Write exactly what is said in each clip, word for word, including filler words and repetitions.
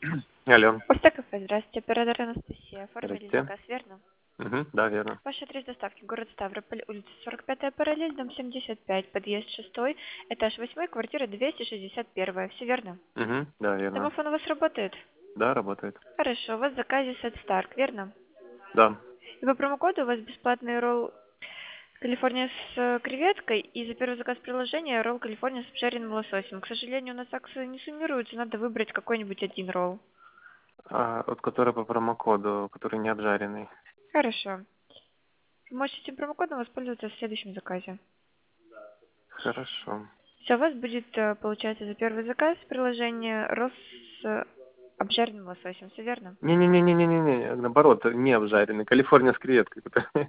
Алло. Почта кафе, здравствуйте, оператор Анастасия. Оформили Здрасте. заказ, верно? Мгм. Да, верно. Ваш адрес доставки, город Ставрополь, улица сорок пятая параллель, дом семьдесят пять, подъезд шестой, этаж восьмой, квартира двести шестьдесят один. Все верно? Мгм. Да, верно. Домофон у вас работает? Да, работает. Хорошо, у вас в заказе сет Старк, верно? Да. И по промокоду у вас бесплатный ролл Калифорния с э, креветкой и за первый заказ приложения ролл Калифорния с обжаренным лососем. К сожалению, у нас акции не суммируются, надо выбрать какой-нибудь один ролл. А, вот который по промокоду, который не обжаренный. Хорошо. Вы можете этим промокодом воспользоваться в следующем заказе. Хорошо. Все, у вас будет, э, получается, за первый заказ приложение ролл с э, обжаренным лососем. Все верно? Не-не-не-не-не-не, наоборот, не обжаренный. Калифорния с креветкой.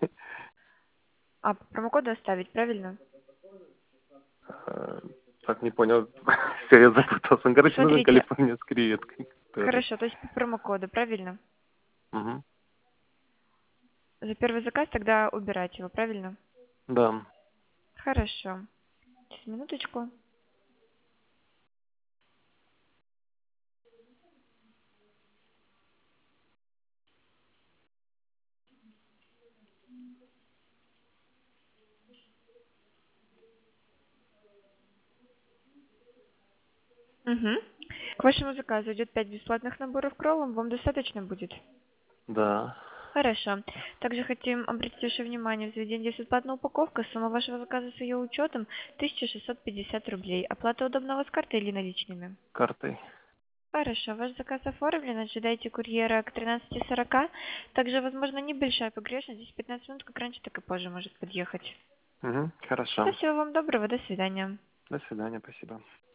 А, по промокоду оставить, правильно? А, Так, не понял. Все, я запутался. Ну, короче, нужен Смотрите, Калифорния с креветкой. Который. хорошо, то есть по промокоду, правильно? Мгм. За первый заказ тогда убирать его, правильно? Да. Хорошо. Сейчас, минуточку. Угу. К вашему заказу идет пять бесплатных наборов к роллам. Вам достаточно будет? Да. Хорошо. Также хотим обратить ваше внимание, в заведении есть бесплатная упаковка. Сумма вашего заказа с ее учетом тысяча шестьсот пятьдесят рублей. Оплата удобна у вас картой или наличными? Картой. Хорошо, ваш заказ оформлен, ожидайте курьера к тринадцати сорока. Также, возможно, небольшая погрешность, здесь пятнадцать минут, как раньше, так и позже может подъехать. Угу. Все, Хорошо. всего вам доброго, до свидания. До свидания, спасибо.